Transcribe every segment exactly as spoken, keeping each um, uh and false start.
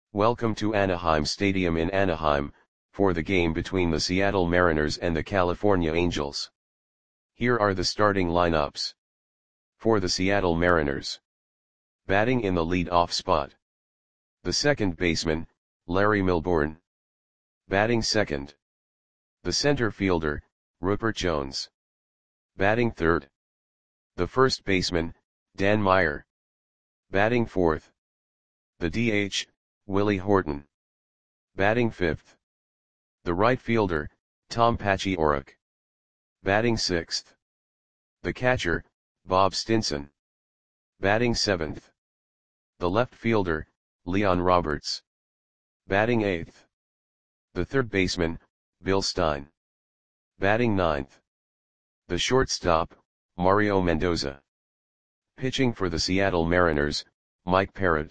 Welcome to Anaheim Stadium in Anaheim, for the game between the Seattle Mariners and the California Angels. Here are the starting lineups. For the Seattle Mariners. Batting in the lead-off spot. The second baseman, Larry Milbourne. Batting second. The center fielder, Rupert Jones. Batting third. The first baseman, Dan Meyer. Batting fourth. The D H, Willie Horton. Batting fifth. The right fielder, Tom Paciorek. Batting sixth. The catcher, Bob Stinson. Batting seventh. The left fielder, Leon Roberts. Batting eighth. The third baseman, Bill Stein. Batting ninth. The shortstop, Mario Mendoza. Pitching for the Seattle Mariners, Mike Parrott.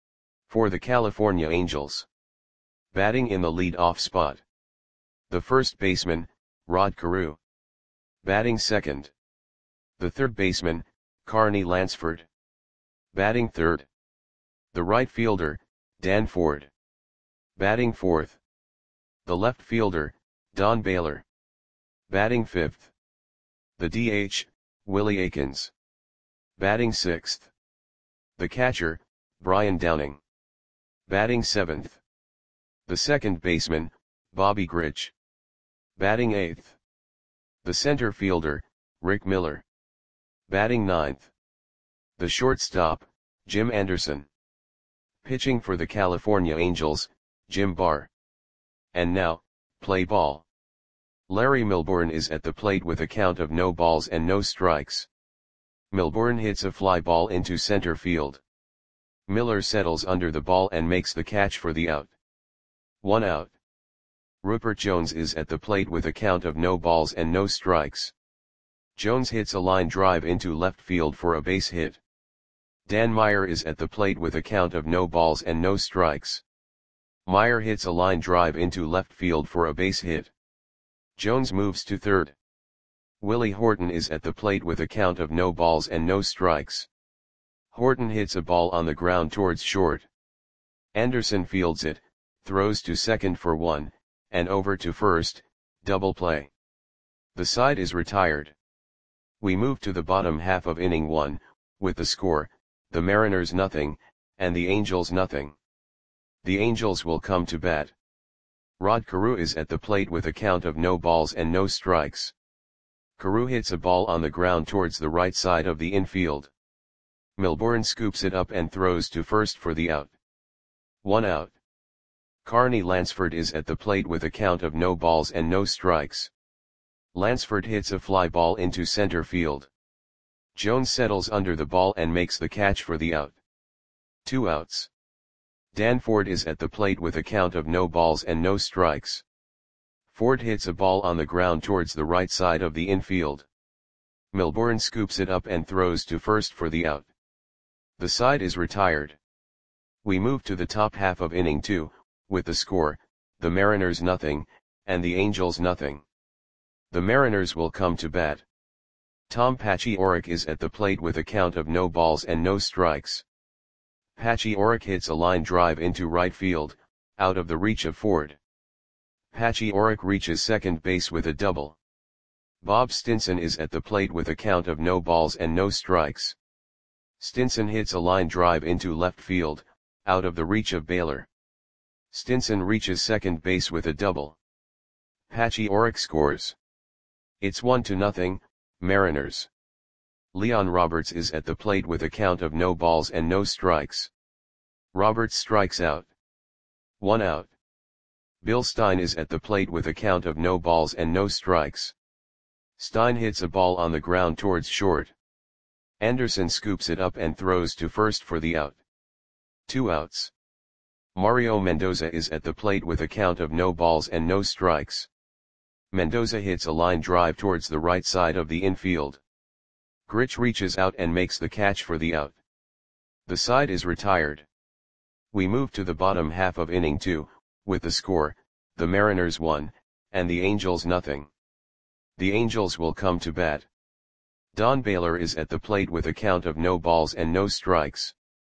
For the California Angels. Batting in the lead-off spot. The first baseman, Rod Carew. Batting second. The third baseman, Carney Lansford. Batting third. The right fielder, Dan Ford. Batting fourth. The left fielder, Don Baylor. Batting fifth. The D H, Willie Aikens. Batting sixth. The catcher, Brian Downing. Batting seventh. The second baseman, Bobby Grich. Batting eighth. The center fielder, Rick Miller. Batting ninth. The shortstop, Jim Anderson. Pitching for the California Angels, Jim Barr. And now, play ball. Larry Milbourne is at the plate with a count of no balls and no strikes. Milbourne hits a fly ball into center field. Miller settles under the ball and makes the catch for the out. One out. Rupert Jones is at the plate with a count of no balls and no strikes. Jones hits a line drive into left field for a base hit. Dan Meyer is at the plate with a count of no balls and no strikes. Meyer hits a line drive into left field for a base hit. Jones moves to third. Willie Horton is at the plate with a count of no balls and no strikes. Horton hits a ball on the ground towards short. Anderson fields it, throws to second for one, and over to first, double play. The side is retired. We move to the bottom half of inning one, with the score, the Mariners nothing, and the Angels nothing. The Angels will come to bat. Rod Carew is at the plate with a count of no balls and no strikes. Carew hits a ball on the ground towards the right side of the infield. Milbourne scoops it up and throws to first for the out. One out. Carney Lansford is at the plate with a count of no balls and no strikes. Lansford hits a fly ball into center field. Jones settles under the ball and makes the catch for the out. Two outs. Dan Ford is at the plate with a count of no balls and no strikes. Ford hits a ball on the ground towards the right side of the infield. Milbourne scoops it up and throws to first for the out. The side is retired. We move to the top half of inning two, with the score, the Mariners nothing, and the Angels nothing. The Mariners will come to bat. Tom Paciorek is at the plate with a count of no balls and no strikes. Paciorek hits a line drive into right field, out of the reach of Ford. Paciorek reaches second base with a double. Bob Stinson is at the plate with a count of no balls and no strikes. Stinson hits a line drive into left field, out of the reach of Baylor. Stinson reaches second base with a double. Paciorek scores. It's one to nothing, Mariners. Leon Roberts is at the plate with a count of no balls and no strikes. Roberts strikes out. One out. Bill Stein is at the plate with a count of no balls and no strikes. Stein hits a ball on the ground towards short. Anderson scoops it up and throws to first for the out. Two outs. Mario Mendoza is at the plate with a count of no balls and no strikes. Mendoza hits a line drive towards the right side of the infield. Grich reaches out and makes the catch for the out. The side is retired. We move to the bottom half of inning two, with the score, the Mariners one, and the Angels nothing. The Angels will come to bat. Don Baylor is at the plate with a count of no balls and no strikes.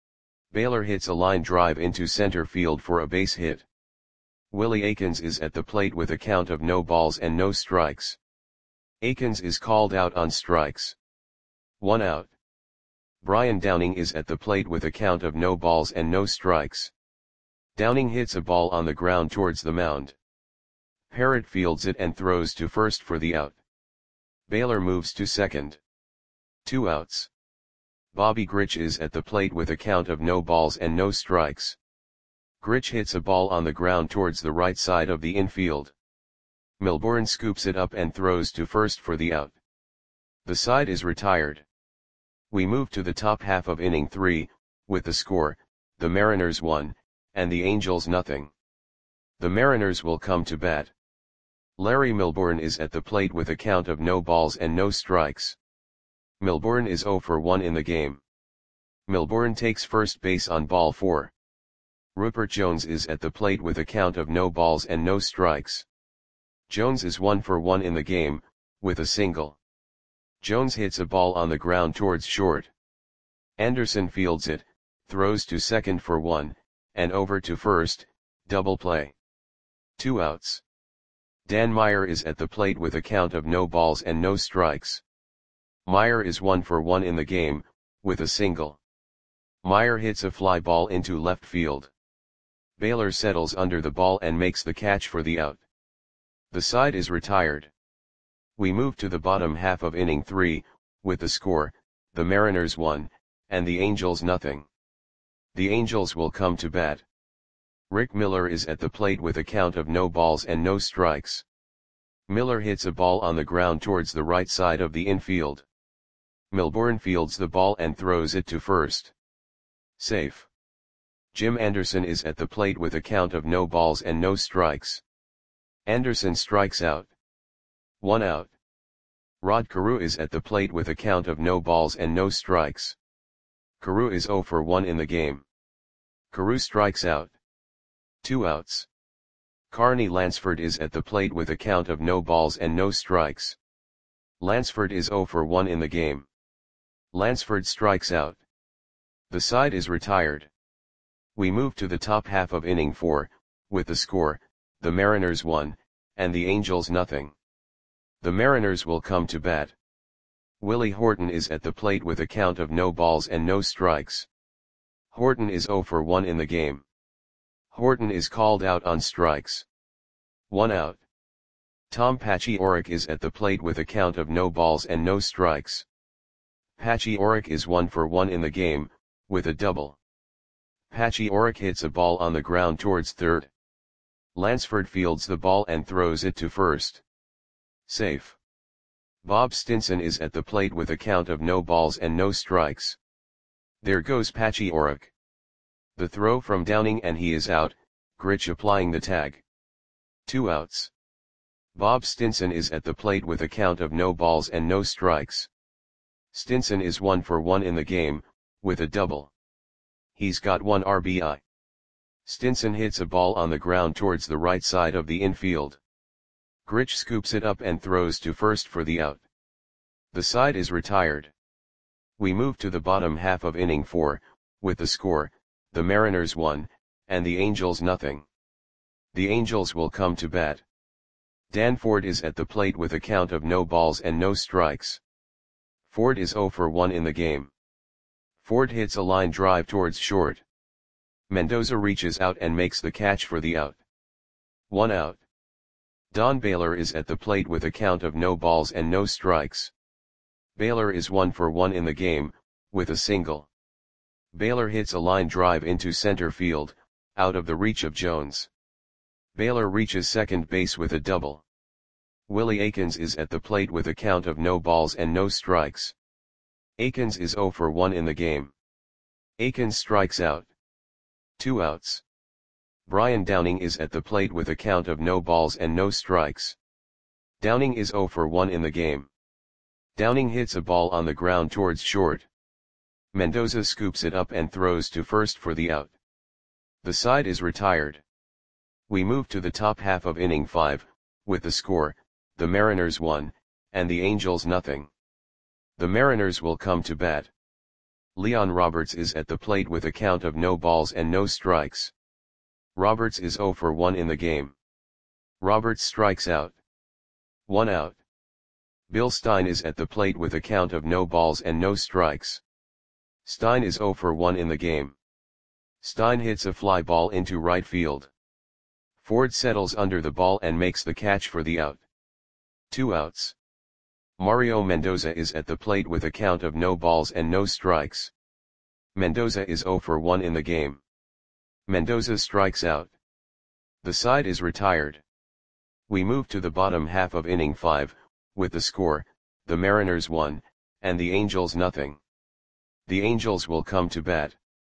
Baylor hits a line drive into center field for a base hit. Willie Aikens is at the plate with a count of no balls and no strikes. Aikens is called out on strikes. One out. Brian Downing is at the plate with a count of no balls and no strikes. Downing hits a ball on the ground towards the mound. Parrott fields it and throws to first for the out. Baylor moves to second. Two outs. Bobby Grich is at the plate with a count of no balls and no strikes. Grich hits a ball on the ground towards the right side of the infield. Milbourne scoops it up and throws to first for the out. The side is retired. We move to the top half of inning three, with the score, the Mariners one, and the Angels nothing. The Mariners will come to bat. Larry Milbourne is at the plate with a count of no balls and no strikes. Milbourne is oh for one in the game. Milbourne takes first base on ball four. Rupert Jones is at the plate with a count of no balls and no strikes. Jones is one for one in the game, with a single. Jones hits a ball on the ground towards short. Anderson fields it, throws to second for one, and over to first, double play. Two outs. Dan Meyer is at the plate with a count of no balls and no strikes. Meyer is one for one in the game, with a single. Meyer hits a fly ball into left field. Baylor settles under the ball and makes the catch for the out. The side is retired. We move to the bottom half of inning three, with the score, the Mariners one, and the Angels nothing. The Angels will come to bat. Rick Miller is at the plate with a count of no balls and no strikes. Miller hits a ball on the ground towards the right side of the infield. Milbourne fields the ball and throws it to first. Safe. Jim Anderson is at the plate with a count of no balls and no strikes. Anderson strikes out. One out. Rod Carew is at the plate with a count of no balls and no strikes. Carew is oh for one in the game. Carew strikes out. Two outs. Carney Lansford is at the plate with a count of no balls and no strikes. Lansford is oh for one in the game. Lansford strikes out. The side is retired. We move to the top half of inning four, with the score, the Mariners one, and the Angels nothing. The Mariners will come to bat. Willie Horton is at the plate with a count of no balls and no strikes. Horton is oh for one in the game. Horton is called out on strikes. One out. Tom Paciorek is at the plate with a count of no balls and no strikes. Paciorek is one for one in the game, with a double. Paciorek hits a ball on the ground towards third. Lansford fields the ball and throws it to first. Safe. Bob Stinson is at the plate with a count of no balls and no strikes. There goes Paciorek. The throw from Downing and he is out, Grich applying the tag. Two outs. Bob Stinson is at the plate with a count of no balls and no strikes. Stinson is one for one in the game, with a double. He's got one R B I. Stinson hits a ball on the ground towards the right side of the infield. Grich scoops it up and throws to first for the out. The side is retired. We move to the bottom half of inning four, with the score, the Mariners one, and the Angels nothing. The Angels will come to bat. Dan Ford is at the plate with a count of no balls and no strikes. Ford is oh for one in the game. Ford hits a line drive towards short. Mendoza reaches out and makes the catch for the out. One out. Don Baylor is at the plate with a count of no balls and no strikes. Baylor is one for one in the game, with a single. Baylor hits a line drive into center field, out of the reach of Jones. Baylor reaches second base with a double. Willie Aikens is at the plate with a count of no balls and no strikes. Aikens is oh for one in the game. Aikens strikes out. Two outs. Brian Downing is at the plate with a count of no balls and no strikes. Downing is oh for one in the game. Downing hits a ball on the ground towards short. Mendoza scoops it up and throws to first for the out. The side is retired. We move to the top half of inning five, with the score, the Mariners one, and the Angels nothing. The Mariners will come to bat. Leon Roberts is at the plate with a count of no balls and no strikes. Roberts is zero for one in the game. Roberts strikes out. One out. Bill Stein is at the plate with a count of no balls and no strikes. Stein is zero for one in the game. Stein hits a fly ball into right field. Ford settles under the ball and makes the catch for the out. Two outs. Mario Mendoza is at the plate with a count of no balls and no strikes. Mendoza is zero for one in the game. Mendoza strikes out. The side is retired. We move to the bottom half of inning five, with the score, the Mariners one, and the Angels nothing. The Angels will come to bat.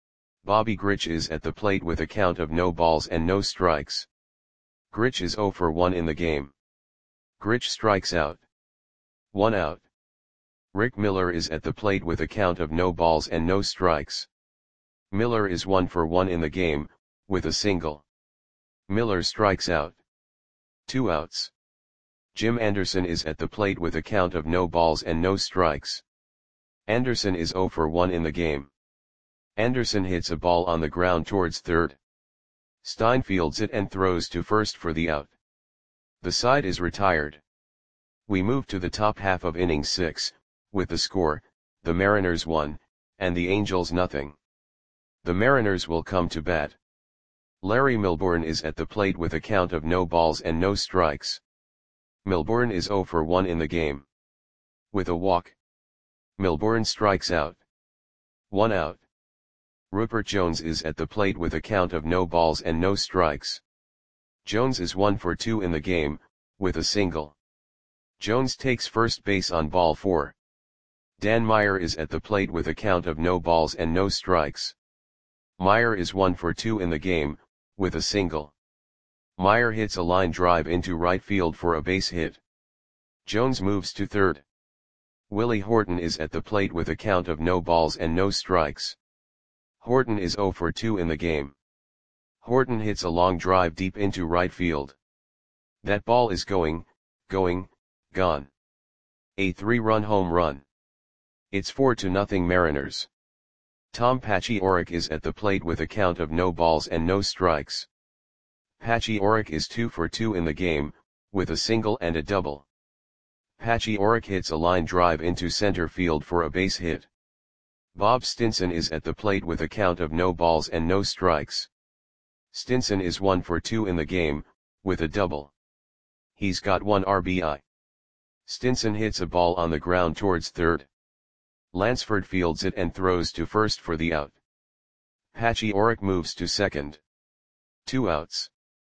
Bobby Grich is at the plate with a count of no balls and no strikes. Grich is zero for one in the game. Grich strikes out. One out. Rick Miller is at the plate with a count of no balls and no strikes. Miller is one for one in the game, with a single. Miller strikes out. Two outs. Jim Anderson is at the plate with a count of no balls and no strikes. Anderson is zero for one in the game. Anderson hits a ball on the ground towards third. Stein fields it and throws to first for the out. The side is retired. We move to the top half of inning six, with the score, the Mariners one, and the Angels nothing. The Mariners will come to bat. Larry Milbourne is at the plate with a count of no balls and no strikes. Milbourne is zero for one in the game. With a walk. Milbourne strikes out. One out. Rupert Jones is at the plate with a count of no balls and no strikes. Jones is one for two in the game, with a single. Jones takes first base on ball four. Dan Meyer is at the plate with a count of no balls and no strikes. Meyer is one for two in the game, with a single. Meyer hits a line drive into right field for a base hit. Jones moves to third. Willie Horton is at the plate with a count of no balls and no strikes. Horton is zero for two in the game. Horton hits a long drive deep into right field. That ball is going, going, gone. A three-run home run. It's four to nothing Mariners. Tom Paciorek is at the plate with a count of no balls and no strikes. Paciorek is two for two in the game, with a single and a double. Paciorek hits a line drive into center field for a base hit. Bob Stinson is at the plate with a count of no balls and no strikes. Stinson is one for two in the game, with a double. He's got one R B I. Stinson hits a ball on the ground towards third. Lansford fields it and throws to first for the out. Paciorek moves to second. Two outs.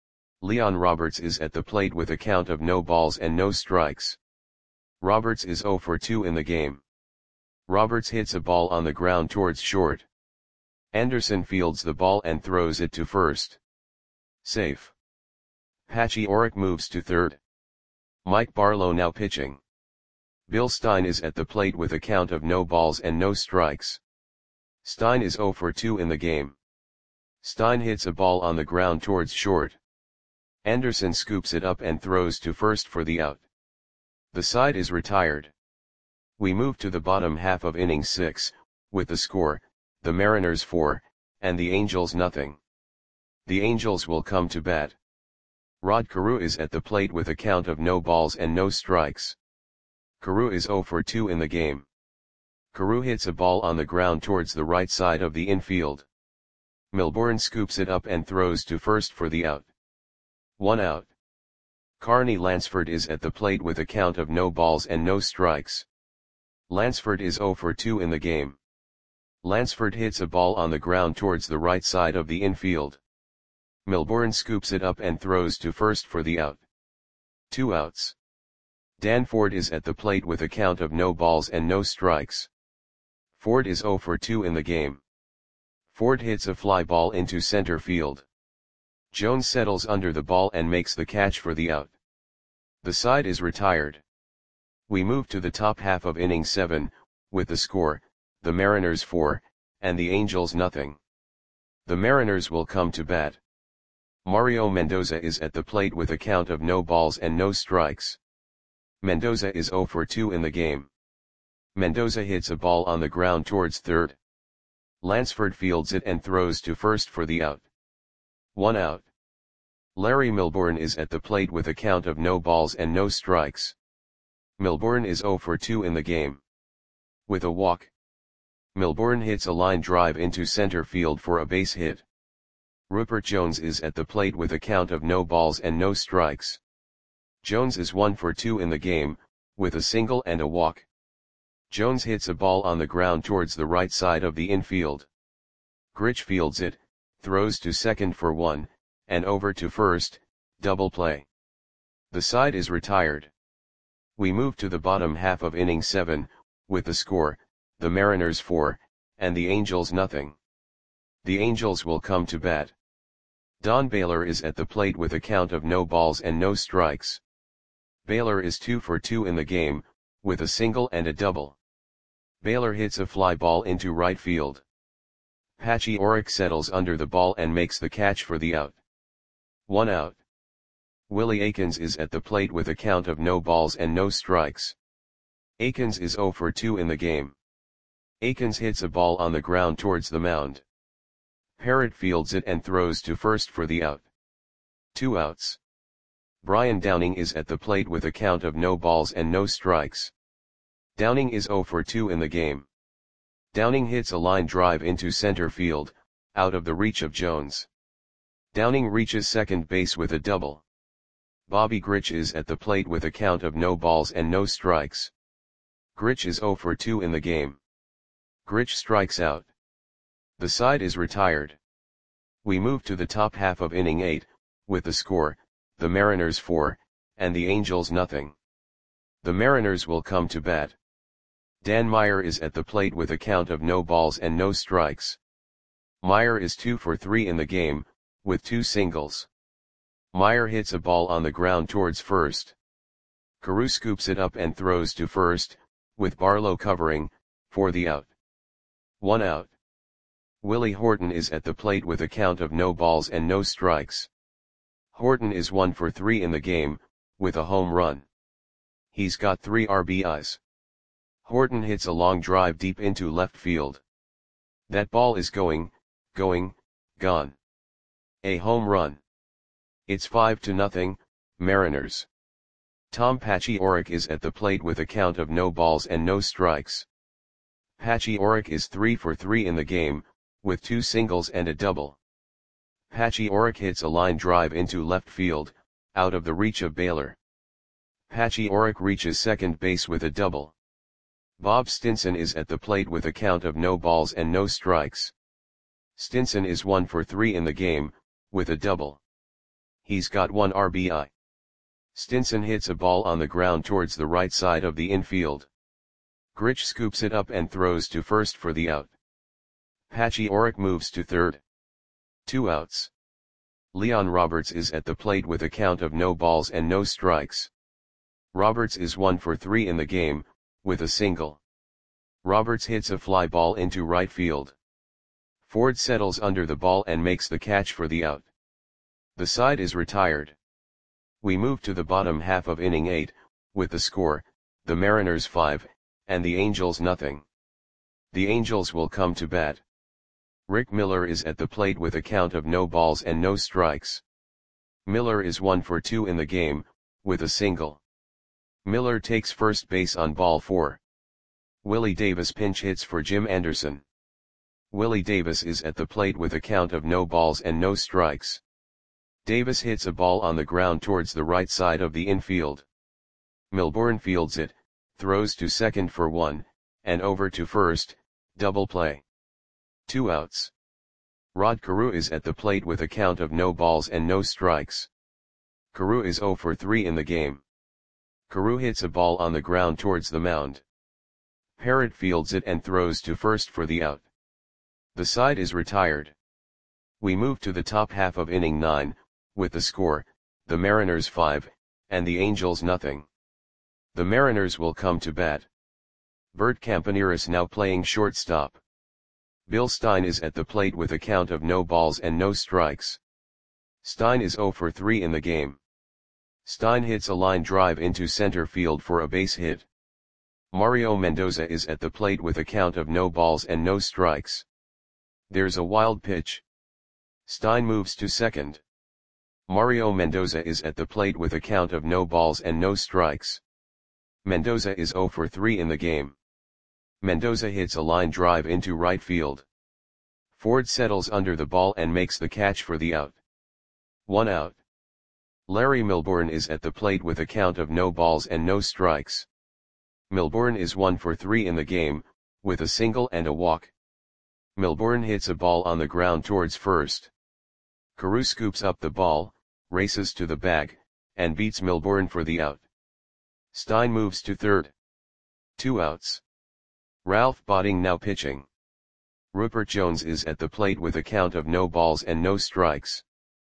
Leon Roberts is at the plate with a count of no balls and no strikes. Roberts is zero for two in the game. Roberts hits a ball on the ground towards short. Anderson fields the ball and throws it to first. Safe. Paciorek moves to third. Mike Barlow now pitching. Bill Stein is at the plate with a count of no balls and no strikes. Stein is zero for two in the game. Stein hits a ball on the ground towards short. Anderson scoops it up and throws to first for the out. The side is retired. We move to the bottom half of inning six, with the score, the Mariners four, and the Angels nothing. The Angels will come to bat. Rod Carew is at the plate with a count of no balls and no strikes. Carew is zero for two in the game. Carew hits a ball on the ground towards the right side of the infield. Milbourne scoops it up and throws to first for the out. One out. Carney Lansford is at the plate with a count of no balls and no strikes. Lansford is zero for two in the game. Lansford hits a ball on the ground towards the right side of the infield. Milbourne scoops it up and throws to first for the out. Two outs. Dan Ford is at the plate with a count of no balls and no strikes. Ford is zero for two in the game. Ford hits a fly ball into center field. Jones settles under the ball and makes the catch for the out. The side is retired. We move to the top half of inning seven, with the score, the Mariners four, and the Angels nothing. The Mariners will come to bat. Mario Mendoza is at the plate with a count of no balls and no strikes. Mendoza is zero for two in the game. Mendoza hits a ball on the ground towards third. Lansford fields it and throws to first for the out. One out. Larry Milbourne is at the plate with a count of no balls and no strikes. Milbourne is zero for two in the game. With a walk, Milbourne hits a line drive into center field for a base hit. Rupert Jones is at the plate with a count of no balls and no strikes. Jones is one for two in the game, with a single and a walk. Jones hits a ball on the ground towards the right side of the infield. Grich fields it, throws to second for one, and over to first, double play. The side is retired. We move to the bottom half of inning seven, with the score, the Mariners four, and the Angels nothing. The Angels will come to bat. Don Baylor is at the plate with a count of no balls and no strikes. Baylor is two for two in the game, with a single and a double. Baylor hits a fly ball into right field. Patchy Orrick settles under the ball and makes the catch for the out. One out. Willie Aikens is at the plate with a count of no balls and no strikes. Aikens is zero for two in the game. Aikens hits a ball on the ground towards the mound. Parrott fields it and throws to first for the out. Two outs. Brian Downing is at the plate with a count of no balls and no strikes. Downing is zero for two in the game. Downing hits a line drive into center field, out of the reach of Jones. Downing reaches second base with a double. Bobby Grich is at the plate with a count of no balls and no strikes. Grich is zero for two in the game. Grich strikes out. The side is retired. We move to the top half of inning eight, with the score, the Mariners four, and the Angels nothing. The Mariners will come to bat. Dan Meyer is at the plate with a count of no balls and no strikes. Meyer is two for three in the game, with two singles. Meyer hits a ball on the ground towards first. Carew scoops it up and throws to first, with Barlow covering, for the out. One out. Willie Horton is at the plate with a count of no balls and no strikes. Horton is one for three in the game, with a home run. He's got three R B Is. Horton hits a long drive deep into left field. That ball is going, going, gone. A home run. It's five to nothing, Mariners. Tom Patchy Orrick is at the plate with a count of no balls and no strikes. Patchy Orrick is three for three in the game, with two singles and a double. Patchy Orrick hits a line drive into left field, out of the reach of Baylor. Patchy Orrick reaches second base with a double. Bob Stinson is at the plate with a count of no balls and no strikes. Stinson is one for three in the game, with a double. He's got one R B I. Stinson hits a ball on the ground towards the right side of the infield. Grich scoops it up and throws to first for the out. Patchy Orrick moves to third. Two outs. Leon Roberts is at the plate with a count of no balls and no strikes. Roberts is one for three in the game, with a single. Roberts hits a fly ball into right field. Ford settles under the ball and makes the catch for the out. The side is retired. We move to the bottom half of inning eight, with the score, the Mariners five, and the Angels nothing. The Angels will come to bat. Rick Miller is at the plate with a count of no balls and no strikes. Miller is one for two in the game, with a single. Miller takes first base on ball four. Willie Davis pinch hits for Jim Anderson. Willie Davis is at the plate with a count of no balls and no strikes. Davis hits a ball on the ground towards the right side of the infield. Milbourne fields it, throws to second for one, and over to first, double play. Two outs. Rod Carew is at the plate with a count of no balls and no strikes. Carew is zero for three in the game. Carew hits a ball on the ground towards the mound. Parrott fields it and throws to first for the out. The side is retired. We move to the top half of inning nine, with the score, the Mariners five, and the Angels nothing. The Mariners will come to bat. Bert Campaneris now playing shortstop. Bill Stein is at the plate with a count of no balls and no strikes. Stein is zero for three in the game. Stein hits a line drive into center field for a base hit. Mario Mendoza is at the plate with a count of no balls and no strikes. There's a wild pitch. Stein moves to second. Mario Mendoza is at the plate with a count of no balls and no strikes. Mendoza is zero for three in the game. Mendoza hits a line drive into right field. Ford settles under the ball and makes the catch for the out. One out. Larry Milbourne is at the plate with a count of no balls and no strikes. Milbourne is one for three in the game, with a single and a walk. Milbourne hits a ball on the ground towards first. Carew scoops up the ball, races to the bag, and beats Milbourne for the out. Stein moves to third. Two outs. Ralph Botting now pitching. Rupert Jones is at the plate with a count of no balls and no strikes.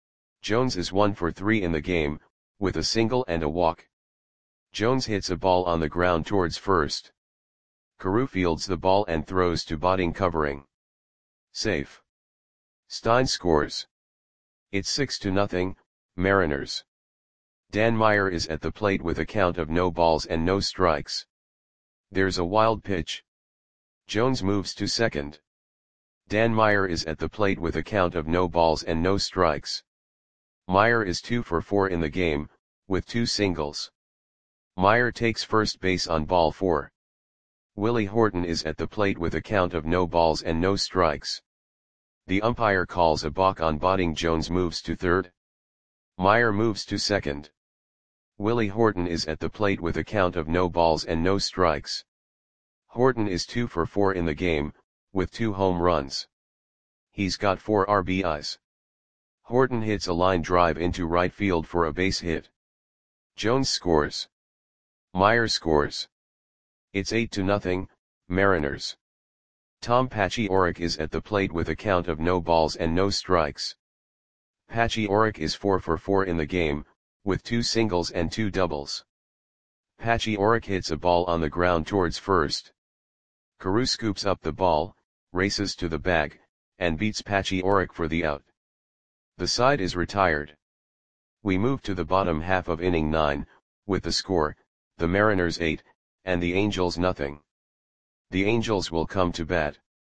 Jones is one for three in the game, with a single and a walk. Jones hits a ball on the ground towards first. Carew fields the ball and throws to Botting covering. Safe. Stein scores. It's six to nothing, Mariners. Dan Meyer is at the plate with a count of no balls and no strikes. There's a wild pitch. Jones moves to second. Dan Meyer is at the plate with a count of no balls and no strikes. Meyer is two for four in the game, with two singles. Meyer takes first base on ball four. Willie Horton is at the plate with a count of no balls and no strikes. The umpire calls a balk on Botting. Jones moves to third. Meyer moves to second. Willie Horton is at the plate with a count of no balls and no strikes. Horton is two for four in the game, with two home runs. He's got four R B Is. Horton hits a line drive into right field for a base hit. Jones scores. Meyer scores. It's eight to nothing, Mariners. Tom Paciorek is at the plate with a count of no balls and no strikes. Paciorek is four for four in the game, with two singles and two doubles. Paciorek hits a ball on the ground towards first. Carew scoops up the ball, races to the bag, and beats Paciorek for the out. The side is retired. We move to the bottom half of inning nine, with the score, the Mariners eight, and the Angels nothing. The Angels will come to bat.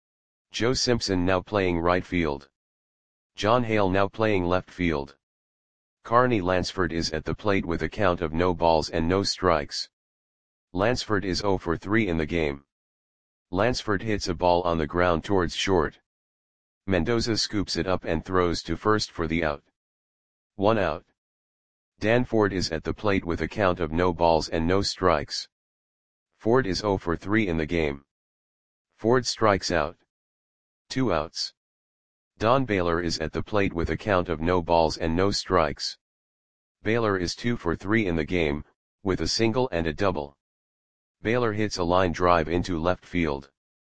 Joe Simpson now playing right field. John Hale now playing left field. Carney Lansford is at the plate with a count of no balls and no strikes. Lansford is zero for three in the game. Lansford hits a ball on the ground towards short. Mendoza scoops it up and throws to first for the out. One out. Dan Ford is at the plate with a count of no balls and no strikes. Ford is zero for three in the game. Ford strikes out. Two outs. Don Baylor is at the plate with a count of no balls and no strikes. Baylor is two for three in the game, with a single and a double. Baylor hits a line drive into left field.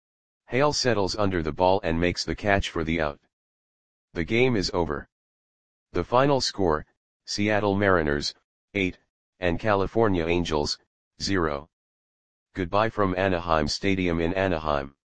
Hale settles under the ball and makes the catch for the out. The game is over. The final score, Seattle Mariners, eight, and California Angels, zero. Goodbye from Anaheim Stadium in Anaheim.